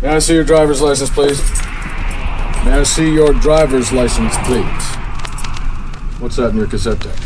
May I see your driver's license, please? May I see your driver's license, please? What's that in your cassette tape?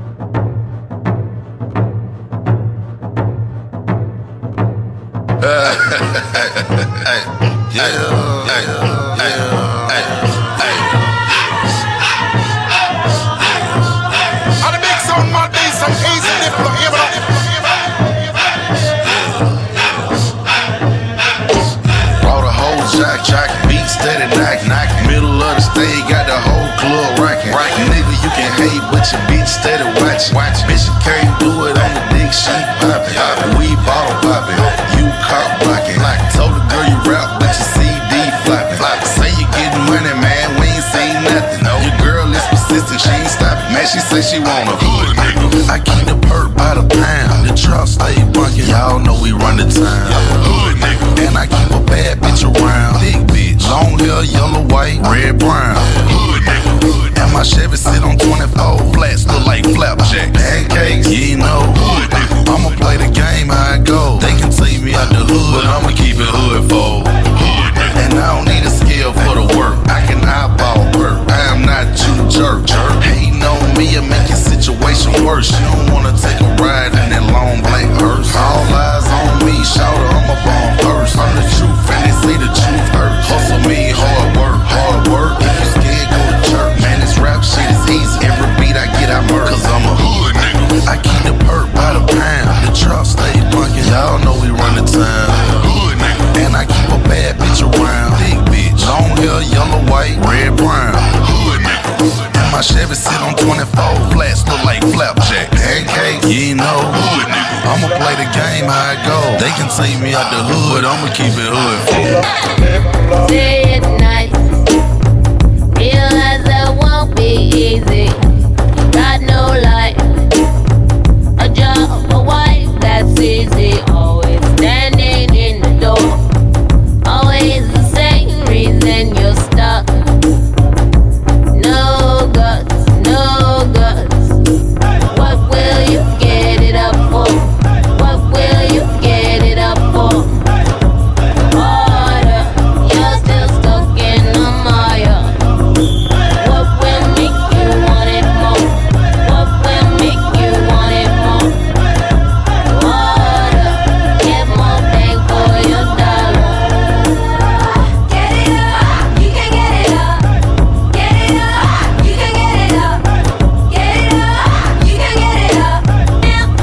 Jack, beat steady, knock, middle of the stage, got the whole club rockin'. Nigga, you can hate, but your bitch steady watchin'. Bitch, you can't do it on the dick, she poppin'. We bottle poppin', you cock blockin'. Told the girl you rap, but your CD floppin'. Say you gettin' money, man, we ain't seen nothing. Your girl is persistent, she ain't stoppin'. Man, she say she want a hood nigga. I keep the perk by the pound, the truck stay bunkin'. Y'all know we run the town. Hood nigga, and I keep a bad bitch around. Big bitch, long hair, yellow, white, red, brown. Hood nigga, and my Chevy sit on 24. Flats look like flapjacks. Pancakes, you know. Hood nigga, I'ma play the game how it goes. They can take me out the hood, but I'ma keep it hood for. And I don't need a skill for the work. I can eyeball work. I am not you jerk. Hating on me and make your situation worse. You don't wanna take a ride in that long black hearse. All eyes on me, shout her, I'm up on first. I'm the truth and they say the truth hurts. Hustle me, hard work. If you scared, go to church. Man, this rap shit is easy. Every beat I get, I murder. Cause I'm a hood nigga. I keep the perk by the pound. The truck stay bunkin'. Y'all know we run the town. Hood nigga. And I keep a bad bitch around. Big bitch, long hair, yellow, white, red, brown. Hood nigga. And my Chevy sit on 24. Flats look like flapjack. Pancakes, you know. Hood nigga. I'ma play the game how it goes. They can take me out the hood, but I'ma keep it hood for. Say it nice. Realize that won't be easy. Got no life. A job, a wife, that's easy. Always standing in the door. Always the same reason you're stuck. No guts, no guts. What will you get it up for? What will you get it up for? Harder, you're still stuck in the mire. What will make you want it more? What will make you want it more? Harder, get more bang for your dollar. Get it up, you can get it up. Get it up, you can get it up. Get it up, you can get it up. Get it up,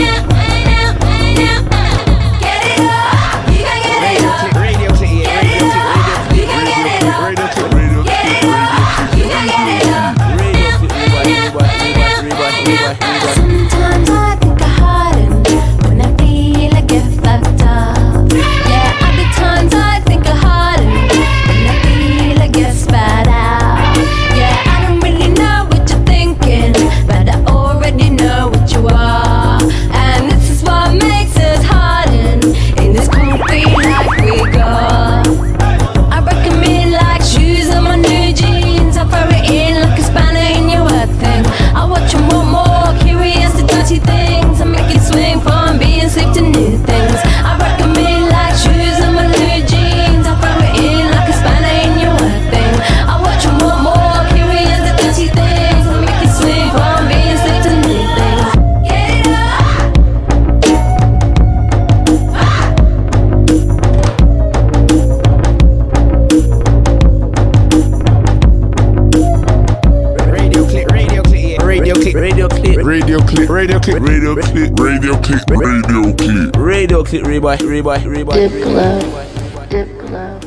you can get it up. Radio click, Get it up, you can get it up. radio click, Get it up, you can get it up. Sometimes I think I harden when I feel I get fucked up. Yeah, other times I think I harden when I feel I get spat out. Yeah, I don't really know what you're thinking, but I already know what you are. And this is what makes us harden in this concrete life we got. I recommend like shoes on my new jeans. I throw it in like a spanner in your work thing. I watch them want more, curious to touchy things. I make it swing from being sleep to new things. I recommend like shoes on my new jeans. I throw it in like a spanner in your work thing. I watch them want more, curious to touchy things. I make it swing from being sleep to new things. Get it up. radio click, radio click, radio click, radio click, radio click, radio click, radio click, radio click, radio click, radio click, Dip glove. Dip glove.